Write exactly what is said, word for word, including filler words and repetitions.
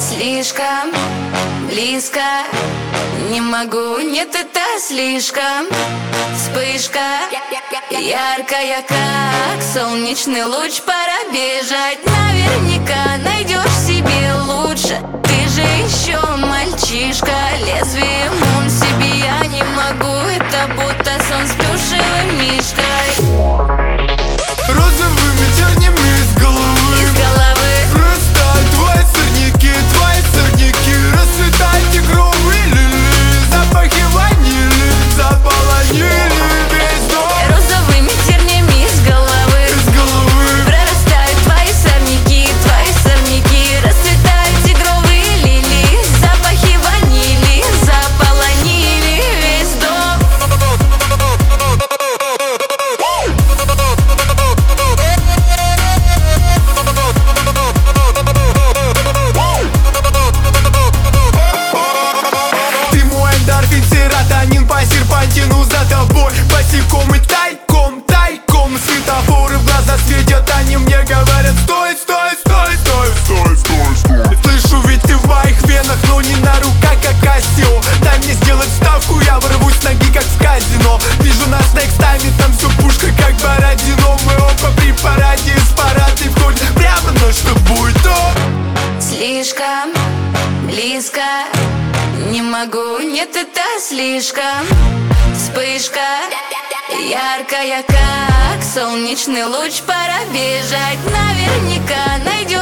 Слишком близко, не могу, нет, это слишком. Вспышка яркая, как солнечный луч. Пора бежать, наверняка найдешь себе лучше. Ты же еще мальчишка, лезвием он себе я не могу. Это будто сон с плюшевым мишкой. Розовыми тернями из головы, Из головы растают твои сорняки, твои сорняки. Расцветают тигровые лилии, запахи ванили заполонили весь дом. розовыми тернями из головы, Из головы прорастают твои сорняки, твои сорняки. Расцветают тигровые лилии, запахи ванили заполонили весь дом. Ты мой эндорфин, серотонин по серпантину за тобой. Босиком и тайком, тайком. Светофоры в глаза светят, они мне говорят: стой, стой, стой, стой, стой, стой, стой. Слышу, ведь ты в моих венах, но не на руках, как Кассио. Дай мне сделать ставку, я ворвусь с ноги, как в казино. Вижу нас next time, там все пушка, как Бородино. Мы оба при параде, из парады входим прямо, но что будет, то Слишком близко, не могу, нет, это слишком. Вспышка яркая, как солнечный луч. Пора бежать, наверняка найдешь